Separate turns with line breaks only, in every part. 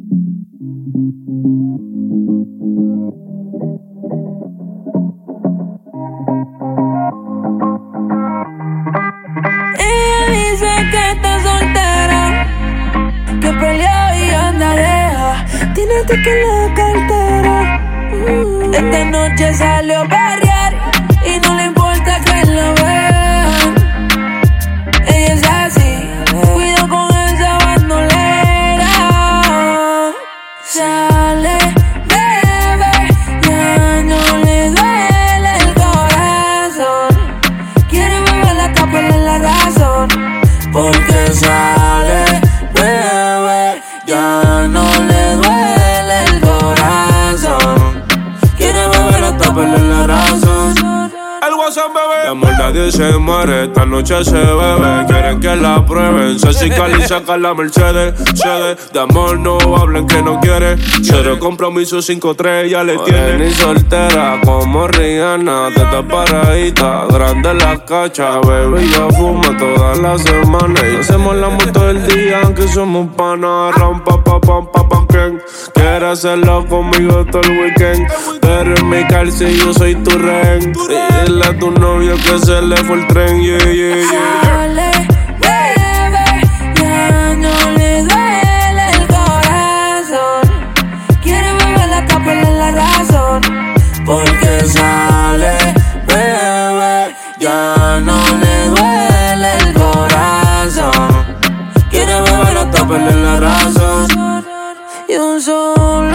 Ella dice que está soltera, que peleó y anda deja. Tiene ticket en la cartera. Esta noche salió a perrear y no le importa que la vean. Ella es así, cuido con esa bandolera. Sale, bebe, ya no le duele el corazón. Quiere beberla hasta perder la razón. Porque sale, bebe, ya no le duele el corazón. Quiere beberla hasta perder la razón.
El WhatsApp, bebé. De amor nadie se muere, esta noche se bebe. Quieren que la prueben, Ceci Cali saca la Mercedes. De amor no hablen que no quiere. Cero compromiso, 5-3 ya le tiene. Ni soltera como Rihanna, teta paradita, grande la cacha. Baby, ya fuma toda la semana y hacemos la moto todo el día, aunque somos panas. Ram, pa, pa, pam, pa, pam, pam. Quiere hacerlo conmigo todo el weekend. Pero en mi calce yo soy tu rehén. Dile a tu novio que se le fue el tren, yeah, yeah, yeah.
Sale, bebe, ya no le duele el corazón. Quiere beberla hasta perder la razón. Porque sale, bebe, ya no le duele el corazón. Quiere beberla hasta perder la razón. Yo solo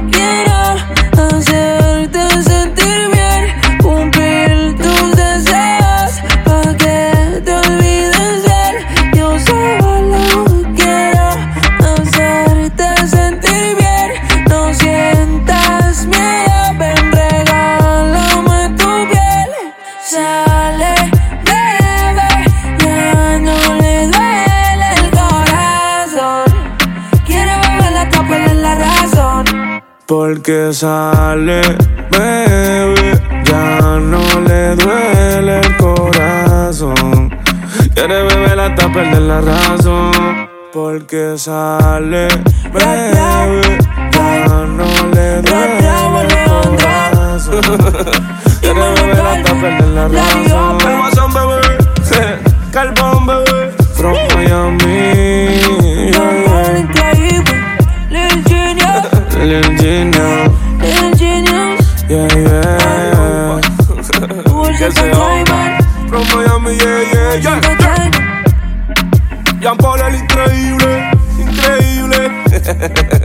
quiero hacerte sentir bien, cumplir tus deseos, pa' que te olvides de él. Yo solo quiero hacerte sentir bien, no sientas miedo, ven, regálame tu piel. Sale, bebe, ya no le duele el corazón. Quiere beberla hasta perder la razón.
Porque sale, bebé, ya no le duele el corazón. Quiere beber hasta perder la razón. Porque sale, bebé, ya no le duele el corazón. Quiere beber hasta perder la razón. El WhatsApp, bebé, Carbón, bebé, from Miami. Lil Genius, yeah, yeah. Que se joda, from Miami, yeah, yeah, yeah. Jean Paul el increíble, increíble.